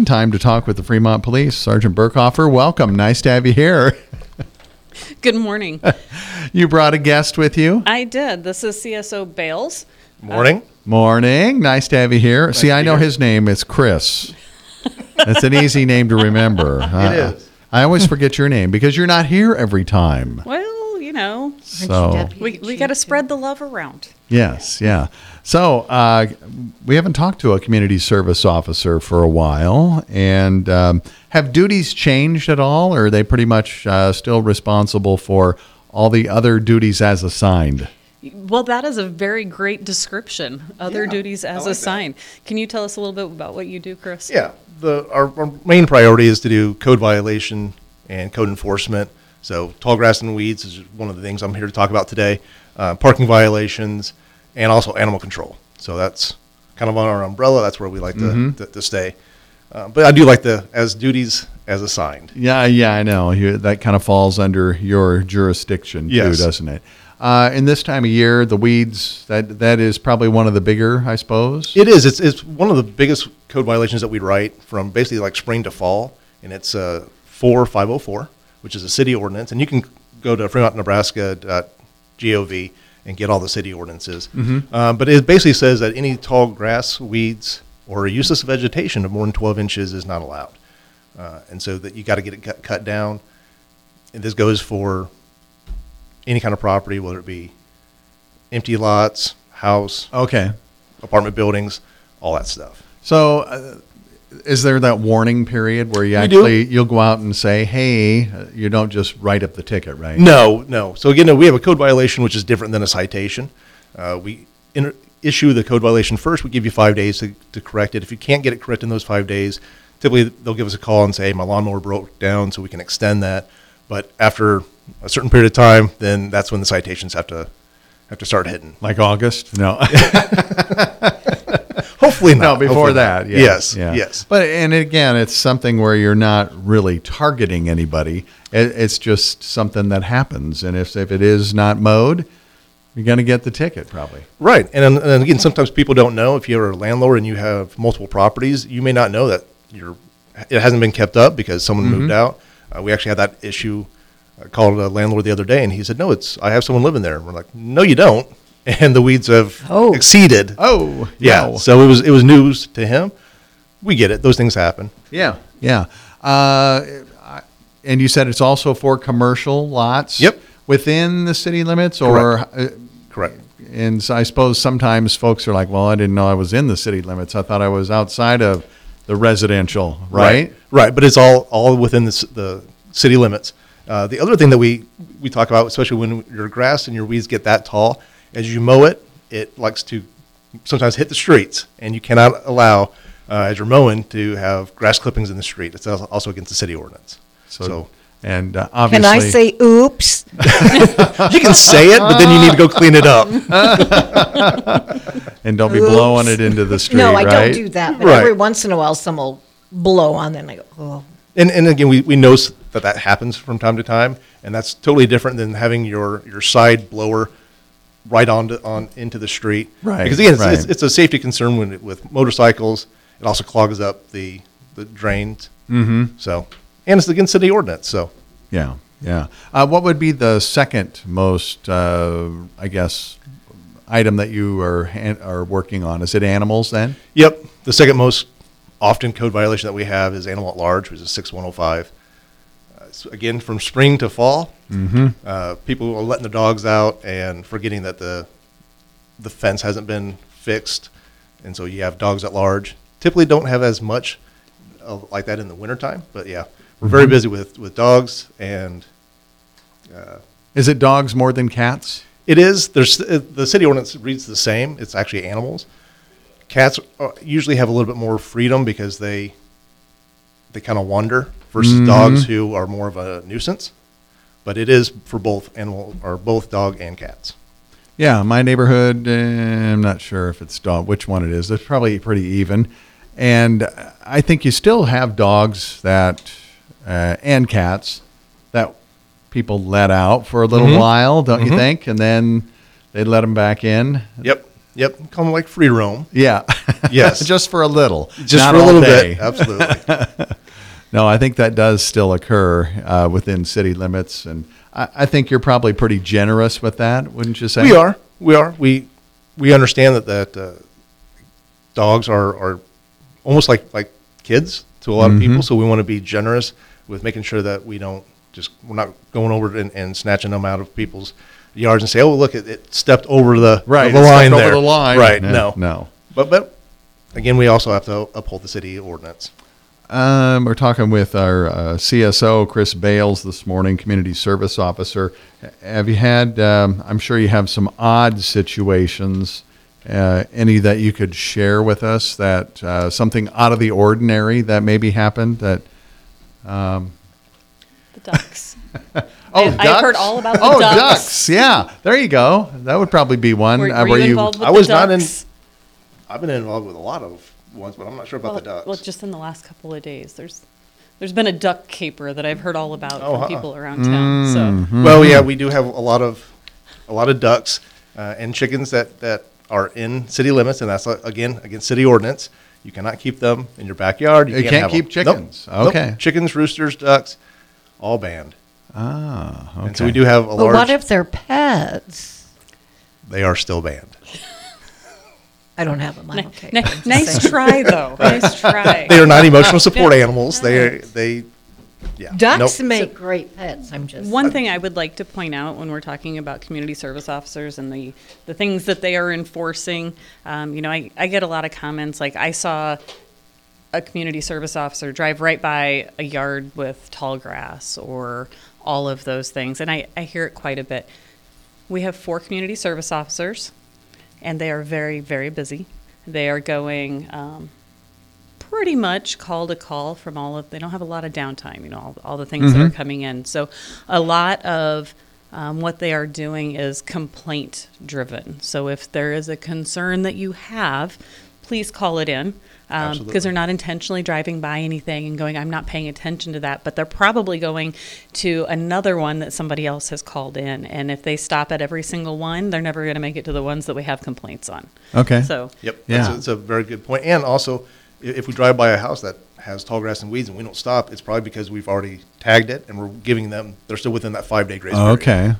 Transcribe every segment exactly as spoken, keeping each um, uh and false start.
time to talk with the Fremont Police. Sergeant Burkhofer, welcome. Nice to have you here. Good morning. You brought a guest with you? I did. This is C S O Bales. Morning. Uh, Morning. Nice to have you here. Nice See, I know here. his name. It's Chris. It's an easy name to remember. Uh, It is. I always forget your name because you're not here every time. Well, you know, So, we, we got to spread the love around. yes, yeah. So, uh, we haven't talked to a community service officer for a while. And um, have duties changed at all, or are they pretty much uh, still responsible for all the other duties as assigned? Well, that is a very great description. Other Yeah, duties I as like assigned. Can you tell us a little bit about what you do, Chris? Yeah, the our, our main priority is to do code violation and code enforcement. So tall grass and weeds is one of the things I'm here to talk about today. Uh, parking violations and also animal control. So that's kind of on our umbrella. That's where we like Mm-hmm. to, to, to stay. Uh, but I do like the as duties as assigned. Yeah, yeah, I know. You, that kind of falls under your jurisdiction Yes. too, doesn't it? Uh, in this time of year, the weeds, that that is probably one of the bigger, I suppose. It is. It's, it's one of the biggest code violations that we write from basically like spring to fall, and it's uh, four five oh four, which is a city ordinance. And you can go to fremont nebraska dot gov and get all the city ordinances. Mm-hmm. Um, but it basically says that any tall grass, weeds, or useless vegetation of more than twelve inches is not allowed. Uh, and so that you got to get it cut, cut down. And this goes for any kind of property, whether it be empty lots, house, Okay. apartment buildings, all that stuff. So, uh, is there that warning period where you We do. actually you'll go out and say, "Hey," uh, you don't just write up the ticket, right? No, no. So again, no, we have a code violation, which is different than a citation. Uh, we inter- issue the code violation first. We give you five days to, to correct it. If you can't get it correct in those five days, typically they'll give us a call and say, hey, my lawnmower broke down, so we can extend that. But after a certain period of time, then that's when the citations have to have to start hitting. Like August? No. Hopefully not. No, before Hopefully that. not. Yes. Yes. yeah. Yes. But and again, it's something where you're not really targeting anybody. It, it's just something that happens, and if if it is not mowed, you're going to get the ticket probably. Right. And, then- and again, sometimes people don't know. If you're a landlord and you have multiple properties, you may not know that you're, it hasn't been kept up because someone Mm-hmm. moved out. Uh, we actually had that issue. I called a landlord the other day, and he said, no, it's I have someone living there. And we're like, no, you don't. And the weeds have Oh. exceeded. Oh, Yeah. no. So it was it was news to him. We get it. Those things happen. Yeah, yeah. Uh, I- and you said it's also for commercial lots. Yep. Within the city limits, or uh, Correct. and so I suppose sometimes folks are like, "Well, I didn't know I was in the city limits. I thought I was outside of the residential." Right. Right. But it's all all within the, s- the city limits. Uh, the other thing that we, we talk about, especially when your grass and your weeds get that tall, as you mow it, it likes to sometimes hit the streets, and you cannot allow, uh, as you're mowing, to have grass clippings in the street. It's al- also against the city ordinance. So, So, and uh, Can obviously, I say oops? you can say it, but then you need to go clean it up. and don't be Oops. blowing it into the street. No, I right? don't do that. But Right. every once in a while, someone will blow on, then I go, oh. And, and again, we, we know s- that that happens from time to time, and that's totally different than having your, your side blower right on to, on into the street. Right, Because again, it's, it's, right. it's a safety concern when it, with motorcycles. It also clogs up the the drains. Mm-hmm. So, and it's against city ordinance. So, Yeah, yeah. Uh, what would be the second most, uh, I guess, item that you are han- are working on? Is it animals then? yep. The second most often code violation that we have is animal at large, which is six one oh five. Uh, so again, from spring to fall, Mm-hmm. uh, people are letting their dogs out and forgetting that the the fence hasn't been fixed, and so you have dogs at large. Typically, don't have as much uh, like that in the wintertime, but yeah, we're very busy with with dogs, and uh, Is it dogs more than cats? it is there's uh, the city ordinance reads the same. It's actually animals. Cats uh, usually have a little bit more freedom because they they kind of wander versus dogs who are more of a nuisance. But it is for both animal or both dog and cats. Yeah, my neighborhood, eh, I'm not sure if it's dog, which one it is. It's probably pretty even. And I think you still have dogs that, uh, and cats that people let out for a little Mhm. while, don't you Mhm. think? And then they let them back in. Yep. Yep, come like free roam. Yeah. Yes. Just for a little. Just not for a all little day. bit. Absolutely. No, I think that does still occur uh, within city limits, and I, I think you're probably pretty generous with that, wouldn't you say? We are. We are. We we understand that that uh, dogs are are almost like like kids to a lot of people. So we want to be generous with making sure that we don't just we're not going over and, and snatching them out of people's yards and say, oh look, it, it stepped over the Right, the it line stepped there. over the line. Right. No, No. no. But but again, we also have to uphold the city ordinance. Um, we're talking with our uh, C S O, Chris Bales, this morning, Community Service Officer. Have you had, um, I'm sure you have some odd situations, uh, any that you could share with us, that uh, something out of the ordinary that maybe happened that, um, The ducks. oh, I, ducks? I've heard all about the oh, ducks. ducks. Yeah, there you go. That would probably be one. Were, uh, were where you involved with I the was not in- ducks? I've been involved with a lot of ones, but I'm not sure about Well, the ducks. well, just in the last couple of days, there's there's been a duck caper that I've heard all about Oh, from huh. people around town. Mm. So Mm-hmm. Well, yeah, we do have a lot of a lot of ducks uh, and chickens that, that are in city limits, and that's uh, again against city ordinance. You cannot keep them in your backyard. You can't, can't have keep them. Nope. chickens. Nope. Okay. Chickens, roosters, ducks, all banned. Ah, okay. And so we do have a But large. what if they're pets? They are still banned. I don't have them. I'm Ni- okay. ni- I'm just nice saying. try though. Nice try. They are not emotional support animals. They they yeah. Ducks Nope. make great pets. I'm just One thing I would like to point out when we're talking about community service officers and the, the things that they are enforcing, um, you know, I, I get a lot of comments like I saw a community service officer drive right by a yard with tall grass or all of those things. And I, I hear it quite a bit. We have four community service officers, and they are very, very busy. They are going um, pretty much call to call from all of, they don't have a lot of downtime, you know, all, all the things that are coming in. So a lot of um, what they are doing is complaint driven. So if there is a concern that you have, please call it in. Um, Absolutely. because they're not intentionally driving by anything and going, I'm not paying attention to that, but they're probably going to another one that somebody else has called in. And if they stop at every single one, they're never going to make it to the ones that we have complaints on. Okay. So Yep. Yeah. That's a, that's a very good point. And also, i- if we drive by a house that has tall grass and weeds and we don't stop, it's probably because we've already tagged it and we're giving them, they're still within that five day grace period. Okay.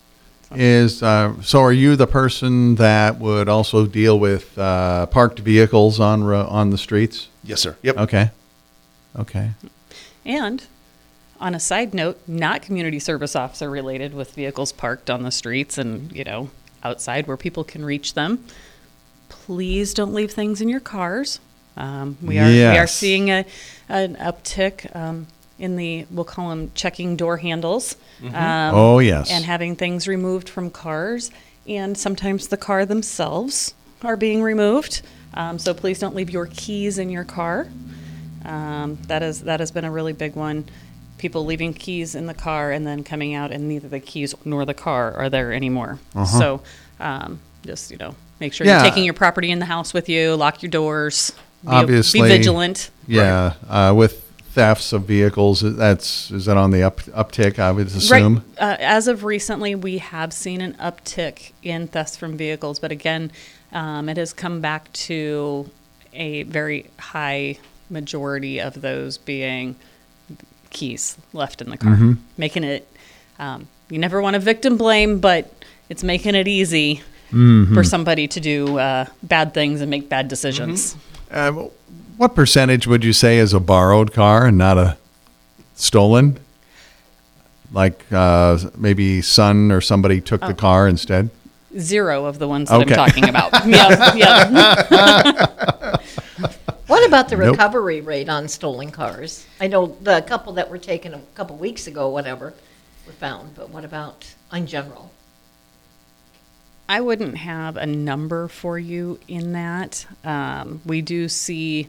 Is uh, so? Are you the person that would also deal with uh, parked vehicles on ro- on the streets? Yes, sir. Yep. Okay. Okay. And on a side note, not community service officer related, with vehicles parked on the streets and, you know, outside where people can reach them, please don't leave things in your cars. Um, we are we are Yes. seeing a an uptick um, in the, we'll call them checking door handles. Um, Oh, yes. And having things removed from cars, and sometimes the car themselves are being removed. Um, so please don't leave your keys in your car. Um, that is that has been a really big one. People leaving keys in the car and then coming out, and neither the keys nor the car are there anymore. So um, just, you know, make sure Yeah. you're taking your property in the house with you. Lock your doors. Be, Obviously, be vigilant. Yeah. Uh, with thefts of vehicles, that's is that on the up uptick? I would assume. Right. Uh, as of recently, we have seen an uptick in thefts from vehicles, but again, um, it has come back to a very high majority of those being keys left in the car, Mm-hmm. making it. Um, you never want to victim blame, but it's making it easy Mm-hmm. for somebody to do uh, bad things and make bad decisions. Uh, what percentage would you say is a borrowed car and not a stolen? Like uh, maybe son or somebody took the car instead? Zero of the ones that Okay. I'm talking about. yeah, yeah. What about the Nope. recovery rate on stolen cars? I know the couple that were taken a couple weeks ago, whatever, were found, but what about in general? I wouldn't have a number for you in that. Um, we do see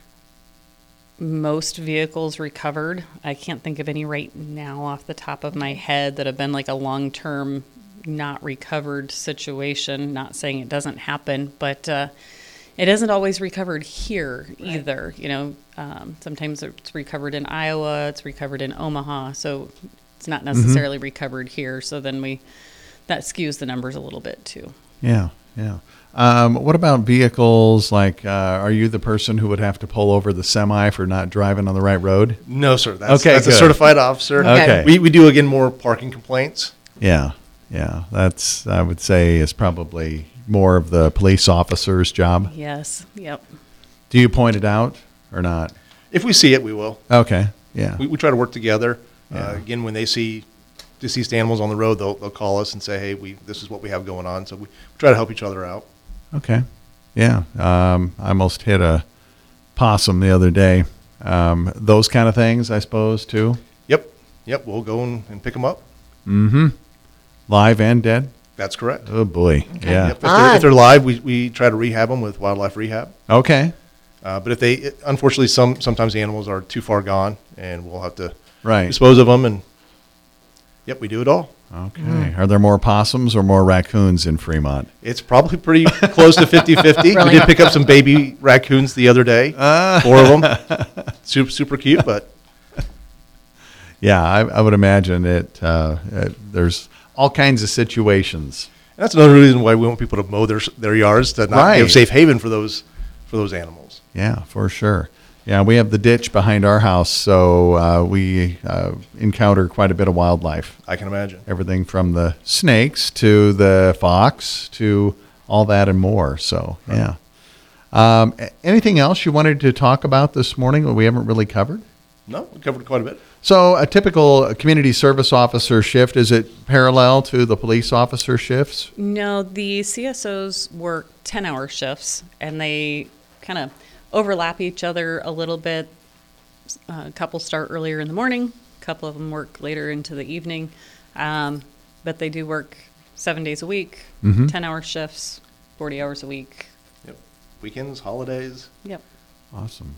most vehicles recovered. I can't think of any right now off the top of my head that have been like a long-term not recovered situation. Not saying it doesn't happen, but uh, it isn't always recovered here either. You know, um, sometimes it's recovered in Iowa, it's recovered in Omaha, so it's not necessarily recovered here. So then we that skews the numbers a little bit too. Yeah, Yeah. Um, what about vehicles? Like, uh, are you the person who would have to pull over the semi for not driving on the right road? No, sir. That's, Okay, that's a good. certified officer. Okay. We, we do, again, more parking complaints. Yeah. Yeah. That's, I would say, is probably more of the police officer's job. Yes, yep. Do you point it out or not? If we see it, we will. Okay. Yeah. We, we try to work together. Yeah. Uh, again, when they see deceased animals on the road, they'll, they'll call us and say, hey, we, this is what we have going on. So we try to help each other out. Okay. Yeah. Um, I almost hit a possum the other day. Um, those kind of things, I suppose, too. Yep. Yep. We'll go and, and pick them up. Mm-hmm. Live and dead? That's correct. Oh, boy. Yeah. Yep. If, they're, if they're live, we, we try to rehab them with wildlife rehab. Okay. Uh, but if they, unfortunately, some sometimes the animals are too far gone, and we'll have to Right. dispose of them. And yep, we do it all. Okay. Are there more possums or more raccoons in Fremont? It's probably pretty close to fifty-fifty. We Really? did pick up some baby raccoons the other day, four of them. Super, super cute, but Yeah, I, I would imagine it. Uh, uh, there's all kinds of situations. that's another reason why we want people to mow their their yards, to not Right. give safe haven for those for those animals. Yeah, for sure. Yeah, we have the ditch behind our house, so uh, we uh, encounter quite a bit of wildlife. I can imagine. Everything from the snakes to the fox to all that and more. So, yeah. Um, a- anything else you wanted to talk about this morning that we haven't really covered? No, we covered quite a bit. So, a typical community service officer shift, is it parallel to the police officer shifts? No, the C S Os work ten-hour shifts, and they kind of overlap each other a little bit. Uh, a couple start earlier in the morning, a couple of them work later into the evening, um, but they do work seven days a week, Mhm. ten-hour shifts, forty hours a week. Yep. Weekends, holidays. Yep. Awesome.